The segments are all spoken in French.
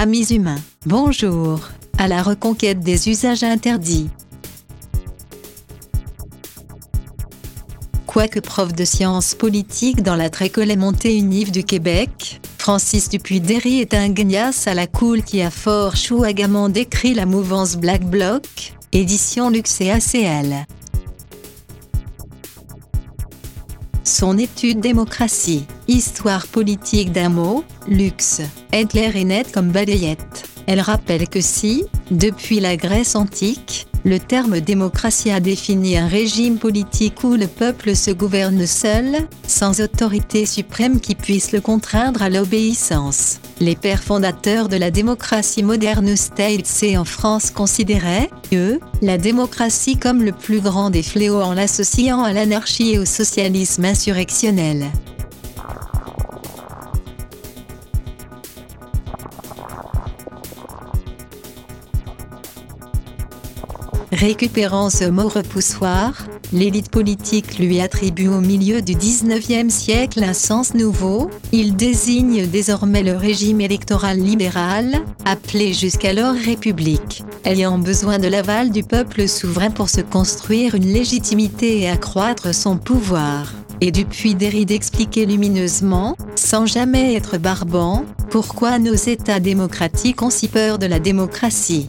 Amis humains, bonjour, à la reconquête des usages interdits. Quoique prof de sciences politiques dans la très montée unive du Québec, Francis Dupuy-Derry est un gagnasse à la cool qui a fort chouagamment décrit la mouvance Black Bloc, édition Luxe et ACL. Son étude Démocratie, histoire politique d'un mot, luxe, est claire et nette comme balayette. Elle rappelle que si, depuis la Grèce antique, le terme démocratie a défini un régime politique où le peuple se gouverne seul, sans autorité suprême qui puisse le contraindre à l'obéissance. Les pères fondateurs de la démocratie moderne States et en France considéraient, eux, la démocratie comme le plus grand des fléaux en l'associant à l'anarchie et au socialisme insurrectionnel. Récupérant ce mot repoussoir, l'élite politique lui attribue au milieu du XIXe siècle un sens nouveau. Il désigne désormais le régime électoral libéral, appelé jusqu'alors République, ayant besoin de l'aval du peuple souverain pour se construire une légitimité et accroître son pouvoir. Et Dupuy-Derry d'expliquer lumineusement, sans jamais être barbant, pourquoi nos États démocratiques ont si peur de la démocratie.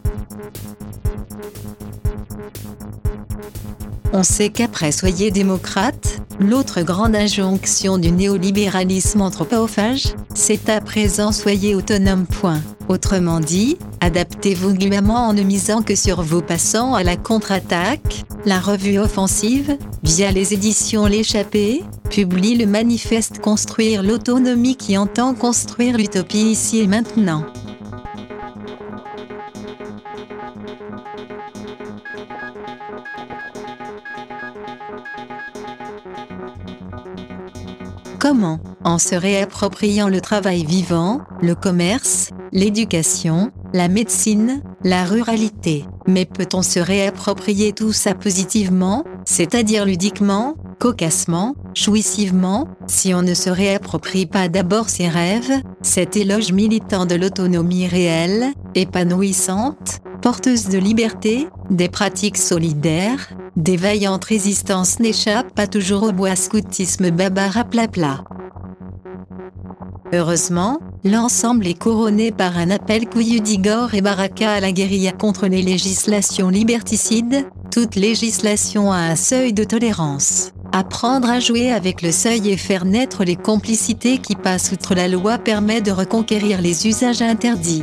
On sait qu'après soyez démocrate, l'autre grande injonction du néolibéralisme anthropophage, c'est à présent soyez autonome. Autrement dit, adaptez-vous gouvernement en ne misant que sur vous. Passant à la contre-attaque, la revue offensive, via les éditions L'Échappée, publie le manifeste Construire l'autonomie qui entend construire l'utopie ici et maintenant. Comment? En se réappropriant le travail vivant, le commerce, l'éducation, la médecine, la ruralité. Mais peut-on se réapproprier tout ça positivement, c'est-à-dire ludiquement, cocassement, jouissivement, si on ne se réapproprie pas d'abord ses rêves, cet éloge militant de l'autonomie réelle, épanouissante, porteuse de liberté, des pratiques solidaires, des vaillantes résistances n'échappent pas toujours au bois scoutisme babaraplapla. Heureusement, l'ensemble est couronné par un appel couillu d'Igor et Baraka à la guérilla contre les législations liberticides, toute législation a un seuil de tolérance. Apprendre à jouer avec le seuil et faire naître les complicités qui passent outre la loi permet de reconquérir les usages interdits.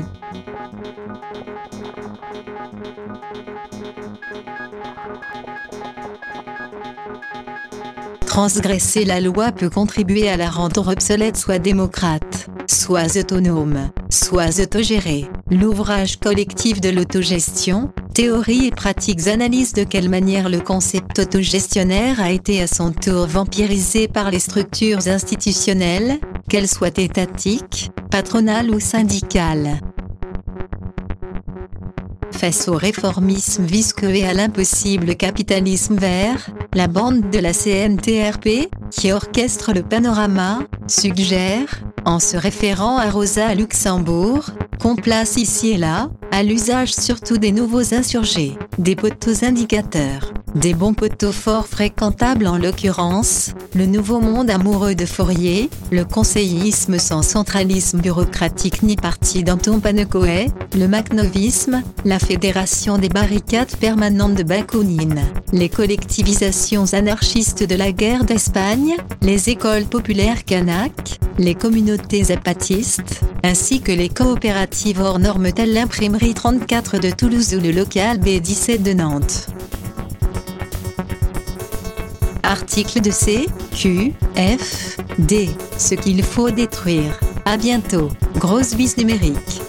Transgresser la loi peut contribuer à la rendre obsolète. Soit démocrate, soit autonome, soit autogéré. L'ouvrage collectif de l'autogestion, théorie et pratiques analyse de quelle manière le concept autogestionnaire a été à son tour vampirisé par les structures institutionnelles, qu'elles soient étatiques, patronales ou syndicales. Face au réformisme visqueux et à l'impossible capitalisme vert, la bande de la CNTRP, qui orchestre le panorama, suggère, en se référant à Rosa Luxembourg, qu'on place ici et là, à l'usage surtout des nouveaux insurgés, des poteaux indicateurs, des bons poteaux fort fréquentables en l'occurrence, le nouveau monde amoureux de Fourier, le conseillisme sans centralisme bureaucratique ni parti Danton Panecoët, le macnovisme, la fédération des barricades permanentes de Bakounine, les collectivisations anarchistes de la guerre d'Espagne, les écoles populaires kanak, les communautés zapatistes, ainsi que les coopératives hors normes telles l'imprimerie 34 de Toulouse ou le local B17 de Nantes. Article de C, Q, F, D. Ce qu'il faut détruire. À bientôt. Grosse bise numérique.